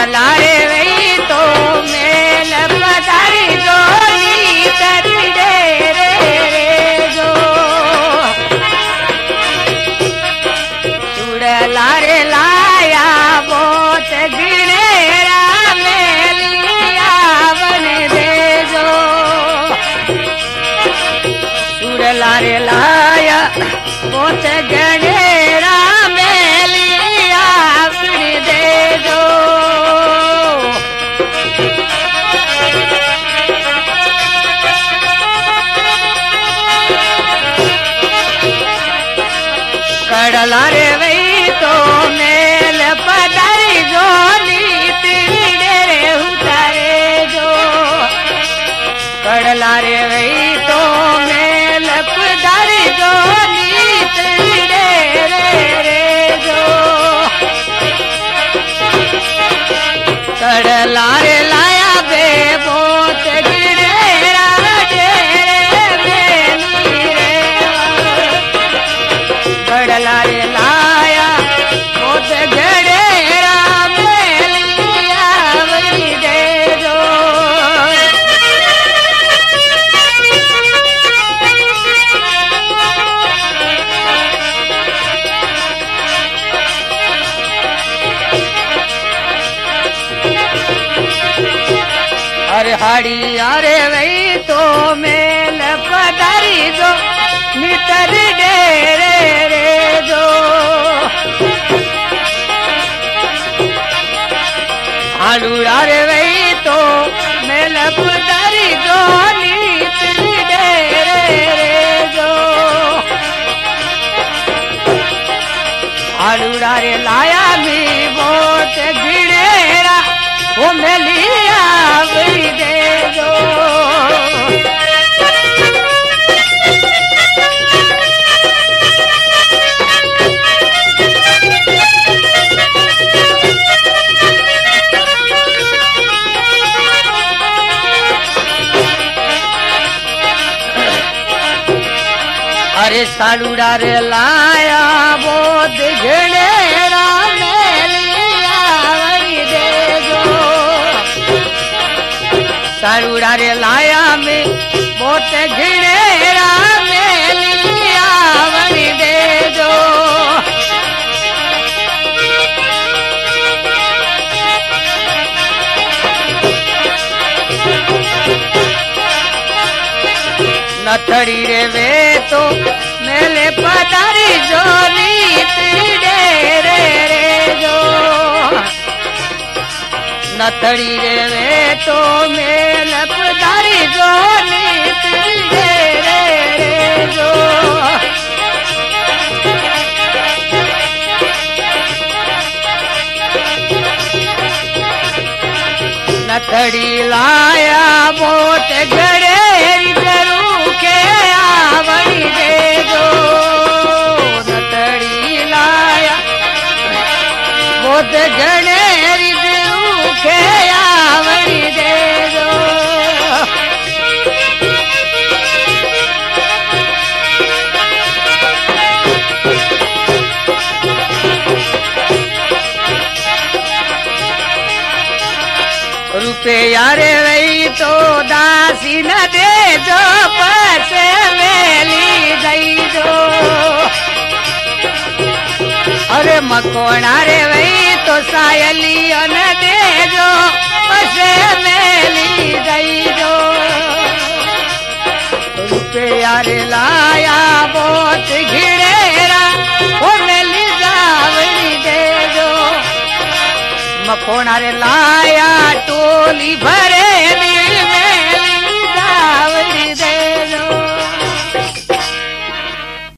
चुड़ला रे वही तो मेल पधारी जो नीतर डेरे रे जो चुड़ला रे लाया बहुत गिरेरा मेलिया बन दे जो चुड़ला रे लाया बहुत गणेरा मेलिया बन दे जो कड़ला रे वही तो मेल पधारी जो नीत डेरे उतारे जो कड़ला रे वही तो मेल पधारी जो नीत डेरे रे जो कड़ला रे लाया बे बहुत गिरेरा डेरे मेली रे कड़ला रे लाया बहुत गड़ेरा मेलिया वही दे दो अरे हाड़ी अरे वही तो मेल पधारी जो नितर डेरे रे जो आलूड़ा रे वही तो मेल पधारी जो नितर डेरे रे जो आलूड़ा रे लाया भी बहुत गिरेरा वो मेलिया वही दे जो अरे सालूड़ा रे लाया बहुत घनेरा मेलिया वही दे जो सालूड़ा रे लाया में बहुत घनेरा मेलिया वही दे जो नथड़ी रे वे तो मेले पधारी जो नीत डेरे रे जो नथड़ी रे वे तो मेले पधारी जो नीत डेरे रे जो नथड़ी लाया बहुत गड़ेरी जरू के आवड़ी दे जो नथड़ी लाया बहुत गड़ेरी जरू के आवड़ी दे जो रुपया रे वही तो दासी न दे जो पैसे मेली गई जो अरे मकोड़ा रे वही तो सायली न दे जो पैसे मेली गई जो रुपया रे लाया बहुत घिरेरा वो मेली जावड़ी दे जो मकोड़ा रे लाया टोली भरे